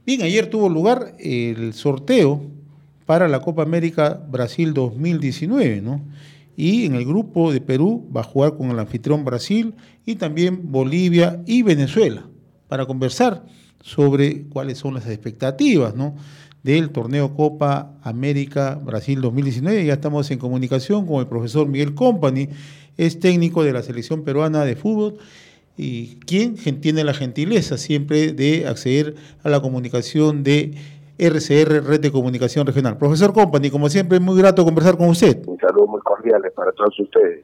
Bien, ayer tuvo lugar el sorteo para la Copa América Brasil 2019, ¿no? Y en el grupo de Perú va a jugar con el anfitrión Brasil y también Bolivia y Venezuela para conversar sobre cuáles son las expectativas, ¿no?, del torneo Copa América Brasil 2019. Ya estamos en comunicación con el profesor Miguel Company, es técnico de la selección peruana de fútbol y quien tiene la gentileza siempre de acceder a la comunicación de RCR, Red de Comunicación Regional. Profesor Company, como siempre, muy grato conversar con usted. Un saludo muy cordial para todos ustedes.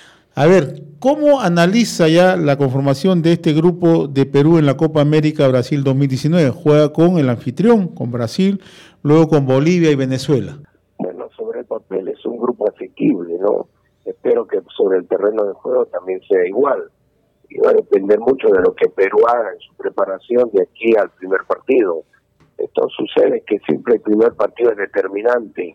A ver, ¿cómo analiza ya la conformación de este grupo de Perú en la Copa América Brasil 2019? Juega con el anfitrión, con Brasil, luego con Bolivia y Venezuela. Bueno, sobre el papel es un grupo asequible, ¿no? Espero que sobre el terreno de juego también sea igual. Y va a depender mucho de lo que Perú haga en su preparación de aquí al primer partido. Esto sucede que siempre el primer partido es determinante.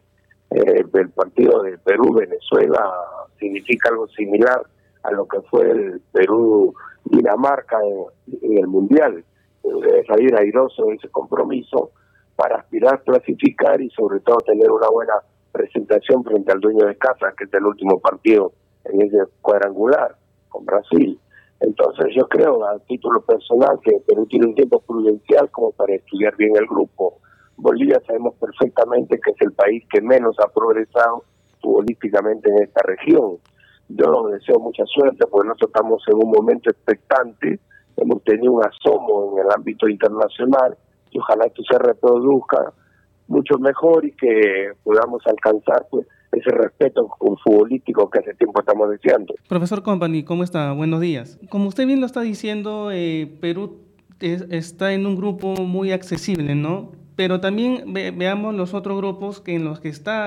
El partido de Perú-Venezuela significa algo similar a lo que fue el Perú-Dinamarca en el Mundial. Debe salir airoso de ese compromiso para aspirar a clasificar y sobre todo tener una buena presentación frente al dueño de casa, que es el último partido en ese cuadrangular con Brasil. Entonces yo creo, a título personal, que Perú tiene un tiempo prudencial como para estudiar bien el grupo. Bolivia sabemos perfectamente que es el país que menos ha progresado futbolísticamente en esta región. Yo deseo mucha suerte porque nosotros estamos en un momento expectante, hemos tenido un asomo en el ámbito internacional y ojalá esto se reproduzca mucho mejor y que podamos alcanzar pues ese respeto futbolístico que hace tiempo estamos deseando. Profesor Company, ¿cómo está? Buenos días. Como usted bien lo está diciendo, Perú está en un grupo muy accesible, ¿no? Pero también veamos los otros grupos en los que está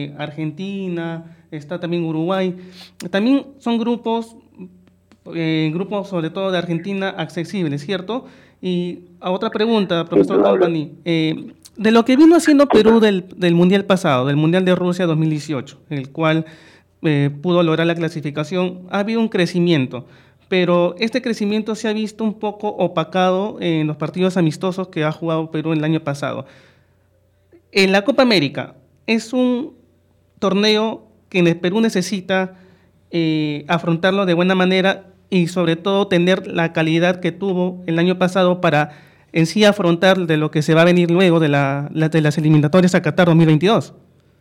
Argentina, está también Uruguay. También son grupos sobre todo de Argentina accesibles, ¿cierto? Y a otra pregunta, profesor Company, de lo que vino haciendo Perú del Mundial pasado, del Mundial de Rusia 2018, el cual pudo lograr la clasificación, ha habido un crecimiento. Pero este crecimiento se ha visto un poco opacado en los partidos amistosos que ha jugado Perú el año pasado. En la Copa América es un torneo que el Perú necesita afrontarlo de buena manera y sobre todo tener la calidad que tuvo el año pasado para en sí afrontar de lo que se va a venir luego de las eliminatorias a Qatar 2022.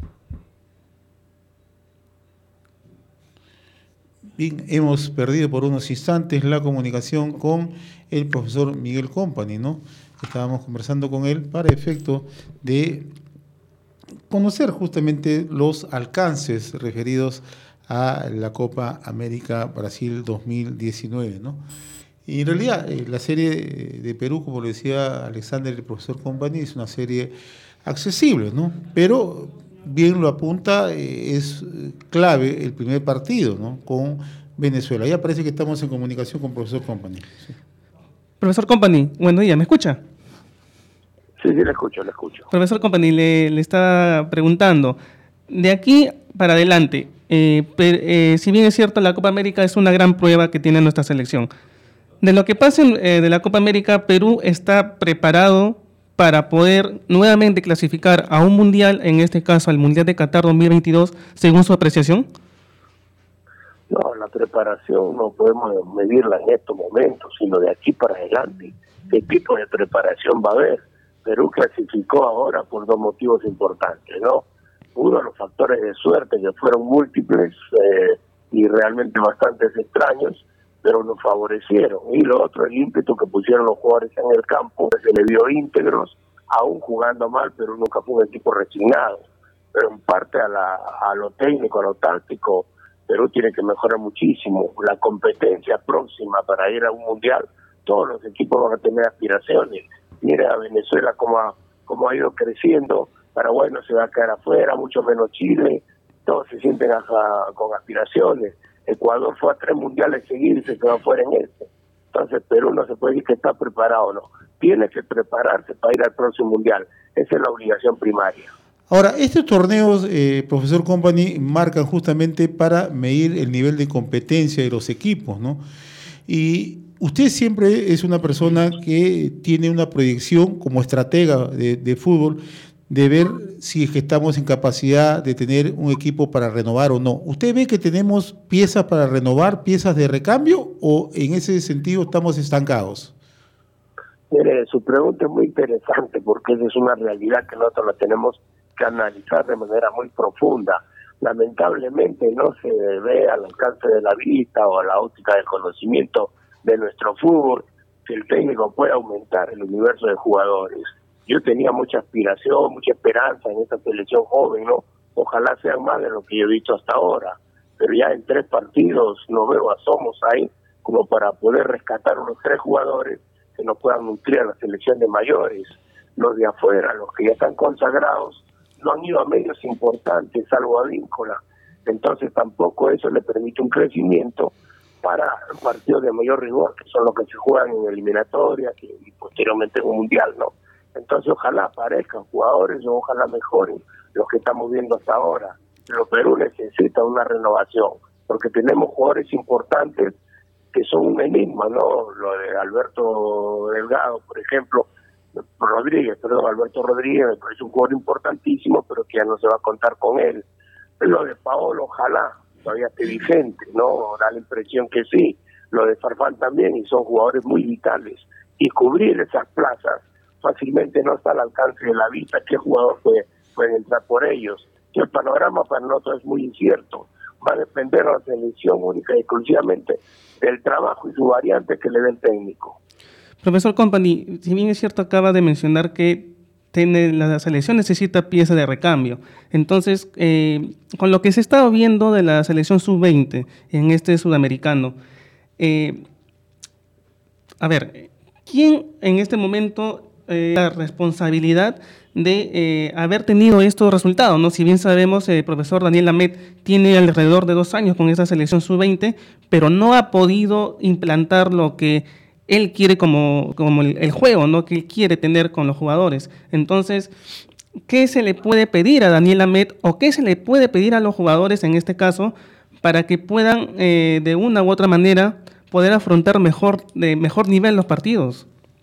Bien, hemos perdido por unos instantes la comunicación con el profesor Miguel Company, ¿no? Estábamos conversando con él para efecto de conocer justamente los alcances referidos a la Copa América Brasil 2019, ¿no? Y en realidad la serie de Perú, como le decía Alexander, el profesor Company, es una serie accesible, ¿no? Pero bien lo apunta, es clave el primer partido, ¿no?, con Venezuela. Ya parece que estamos en comunicación con el profesor Company. Sí. Profesor Company, buen día, ¿me escucha? Sí, le escucho. Profesor Company, le está preguntando, de aquí para adelante, si bien es cierto, la Copa América es una gran prueba que tiene nuestra selección. De lo que pase de la Copa América, Perú está preparado para poder nuevamente clasificar a un mundial, en este caso al Mundial de Qatar 2022, según su apreciación. No, la preparación no podemos medirla en estos momentos, sino de aquí para adelante. ¿Qué tipo de preparación va a haber? Perú clasificó ahora por dos motivos importantes, ¿no? Uno, los factores de suerte, que fueron múltiples y realmente bastantes extraños, pero nos favorecieron. Y lo otro, el ímpetu que pusieron los jugadores en el campo, se le vio íntegros, aún jugando mal, pero nunca fue un equipo resignado. Pero en parte a lo técnico, a lo táctico, Perú tiene que mejorar muchísimo. La competencia próxima para ir a un mundial, todos los equipos van a tener aspiraciones. Mira a Venezuela cómo ha ido creciendo, Paraguay no se va a quedar afuera, mucho menos Chile, todos se sienten con aspiraciones. Ecuador fue a 3 mundiales seguidos y se quedó afuera en este. Entonces Perú no se puede decir que está preparado, no. Tiene que prepararse para ir al próximo mundial. Esa es la obligación primaria. Ahora, estos torneos, profesor Company, marcan justamente para medir el nivel de competencia de los equipos, ¿no? Y usted siempre es una persona que tiene una proyección como estratega de fútbol, de ver si es que estamos en capacidad de tener un equipo para renovar o no. ¿Usted ve que tenemos piezas para renovar, piezas de recambio, o en ese sentido estamos estancados? Mire, su pregunta es muy interesante porque esa es una realidad que nosotros la tenemos que analizar de manera muy profunda. Lamentablemente no se ve al alcance de la vista o a la óptica del conocimiento de nuestro fútbol que el técnico pueda aumentar el universo de jugadores. Yo tenía mucha aspiración, mucha esperanza en esta selección joven, ¿no? Ojalá sean más de lo que yo he visto hasta ahora, pero ya en 3 partidos no veo asomos ahí como para poder rescatar unos 3 jugadores que nos puedan nutrir a la selección de mayores. Los de afuera, los que ya están consagrados, no han ido a medios importantes, salvo a Víncula. Entonces tampoco eso le permite un crecimiento para partidos de mayor rigor, que son los que se juegan en eliminatoria y posteriormente en un mundial, ¿no? Entonces ojalá aparezcan jugadores o ojalá mejoren los que estamos viendo hasta ahora. Pero Perú necesita una renovación, porque tenemos jugadores importantes que son un enigma, ¿no? Lo de Alberto Delgado, por ejemplo, Alberto Rodríguez, me parece un jugador importantísimo, pero que ya no se va a contar con él. Lo de Paolo, ojalá todavía esté vigente, ¿no? Da la impresión que sí. Lo de Farfán también, y son jugadores muy vitales. Y cubrir esas plazas fácilmente no está al alcance de la vista. ¿Qué jugador puede entrar por ellos? Y el panorama para nosotros es muy incierto. Va a depender de la selección única y exclusivamente del trabajo y su variante que le dé el técnico. Profesor Company, si bien es cierto, acaba de mencionar que la selección necesita pieza de recambio. Entonces, con lo que se está viendo de la selección sub-20 en este sudamericano, a ver, ¿quién en este momento la responsabilidad de haber tenido estos resultados, ¿no? Si bien sabemos, el profesor Daniel Lamet tiene alrededor de 2 años con esta selección sub-20, pero no ha podido implantar lo que él quiere como el juego, ¿no? Que él quiere tener con los jugadores. Entonces, ¿qué se le puede pedir a Daniel Lamet o qué se le puede pedir a los jugadores en este caso para que puedan de una u otra manera poder afrontar de mejor nivel los partidos?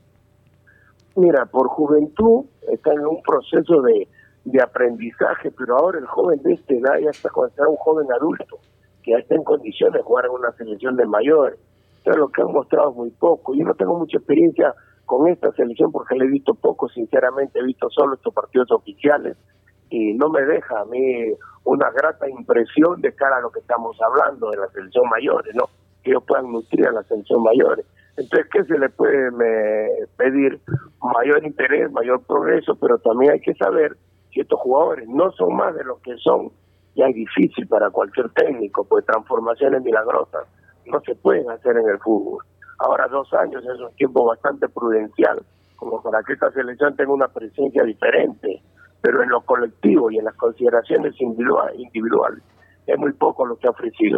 Mira, por juventud está en un proceso de aprendizaje, pero ahora el joven de esta edad ya está considerado un joven adulto, que ya está en condiciones de jugar en una selección de mayores. Entonces lo que han mostrado es muy poco. Yo no tengo mucha experiencia con esta selección porque la he visto poco, sinceramente he visto solo estos partidos oficiales y no me deja a mí una grata impresión de cara a lo que estamos hablando de la selección mayores, ¿no? Que ellos puedan nutrir a la selección mayores. Entonces, ¿qué se le puede pedir? Mayor interés, mayor progreso, pero también hay que saber si estos jugadores no son más de lo que son. Ya es difícil para cualquier técnico, pues transformaciones milagrosas no se pueden hacer en el fútbol. Ahora 2 años es un tiempo bastante prudencial, como para que esta selección tenga una presencia diferente, pero en lo colectivo y en las consideraciones individuales es muy poco lo que ha ofrecido.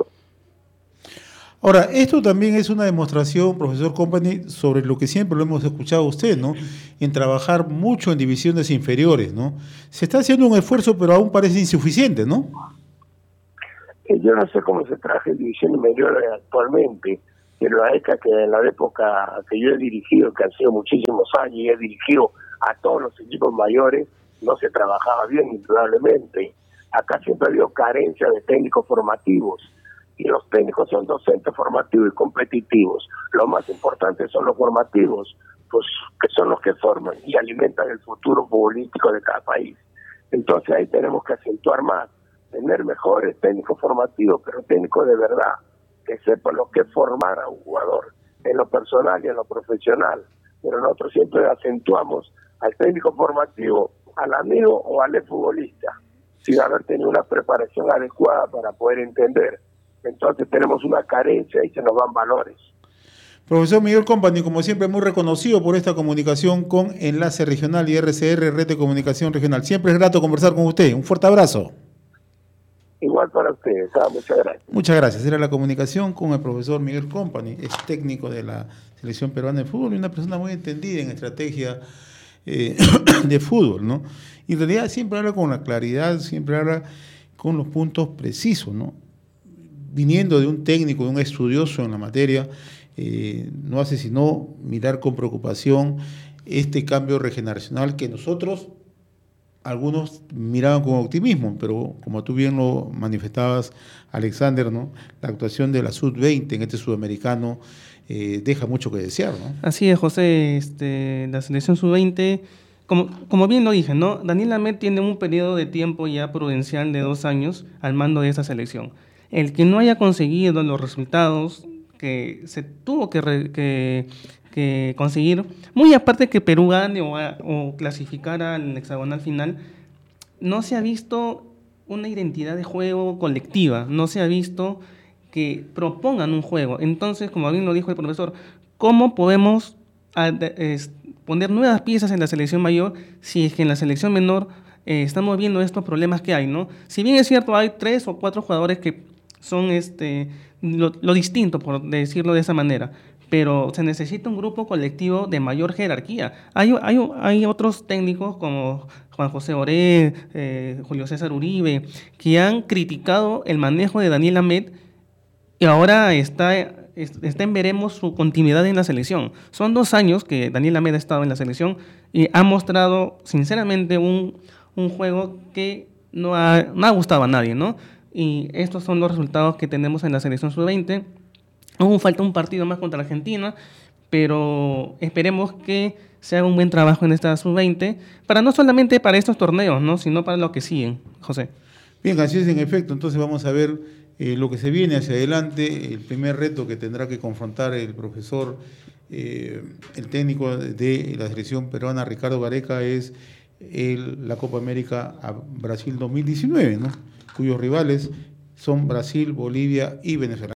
Ahora, esto también es una demostración, profesor Company, sobre lo que siempre lo hemos escuchado a usted, ¿no? En trabajar mucho en divisiones inferiores, ¿no? Se está haciendo un esfuerzo, pero aún parece insuficiente, ¿no? Yo no sé cómo se trabaja en divisiones menores actualmente, pero en la época que yo he dirigido, que han sido muchísimos años, y he dirigido a todos los equipos mayores, no se trabajaba bien, indudablemente. Acá siempre ha habido carencia de técnicos formativos. Y los técnicos son docentes formativos y competitivos. Lo más importante son los formativos, pues que son los que forman y alimentan el futuro futbolístico de cada país. Entonces ahí tenemos que acentuar más, tener mejores técnicos formativos, pero técnicos de verdad, que sepan lo que es formar a un jugador, en lo personal y en lo profesional. Pero nosotros siempre acentuamos al técnico formativo, al amigo o al futbolista, sin haber tenido una preparación adecuada para poder entender. Entonces tenemos una carencia y se nos van valores. Profesor Miguel Company, como siempre, muy reconocido por esta comunicación con Enlace Regional y RCR, Red de Comunicación Regional. Siempre es grato conversar con usted. Un fuerte abrazo. Igual para ustedes. Muchas gracias. Muchas gracias. Era la comunicación con el profesor Miguel Company, es técnico de la Selección Peruana de Fútbol y una persona muy entendida en estrategia de fútbol, ¿no? Y en realidad siempre habla con la claridad, siempre habla con los puntos precisos, ¿no? Viniendo de un técnico, de un estudioso en la materia, no hace sino mirar con preocupación este cambio regeneracional que nosotros, algunos miraban con optimismo, pero como tú bien lo manifestabas, Alexander, ¿no? La actuación de la Sub-20 en este sudamericano deja mucho que desear, ¿no? Así es, José, la selección sub-20, como bien lo dije, ¿no? Daniel Lamet tiene un periodo de tiempo ya prudencial de 2 años al mando de esta selección. El que no haya conseguido los resultados que se tuvo que conseguir, muy aparte que Perú gane o clasificara al hexagonal final, no se ha visto una identidad de juego colectiva, no se ha visto que propongan un juego. Entonces, como bien lo dijo el profesor, ¿cómo podemos poner nuevas piezas en la selección mayor si es que en la selección menor estamos viendo estos problemas que hay, ¿no? Si bien es cierto, hay 3 o 4 jugadores que son lo distinto, por decirlo de esa manera, pero se necesita un grupo colectivo de mayor jerarquía. Hay otros técnicos como Juan José Oré, Julio César Uribe, que han criticado el manejo de Daniel Lamet y ahora está en veremos su continuidad en la selección. Son 2 años que Daniel Lamet ha estado en la selección y ha mostrado sinceramente un juego que no ha gustado a nadie, ¿no? Y estos son los resultados que tenemos en la selección sub-20. Aún falta un partido más contra Argentina, pero esperemos que se haga un buen trabajo en esta sub-20, no solamente para estos torneos, ¿no? Sino para lo que siguen, José. Bien, así es en efecto. Entonces vamos a ver lo que se viene hacia adelante. El primer reto que tendrá que confrontar el profesor, el técnico de la selección peruana, Ricardo Gareca, es la Copa América a Brasil 2019, ¿no? Cuyos rivales son Brasil, Bolivia y Venezuela.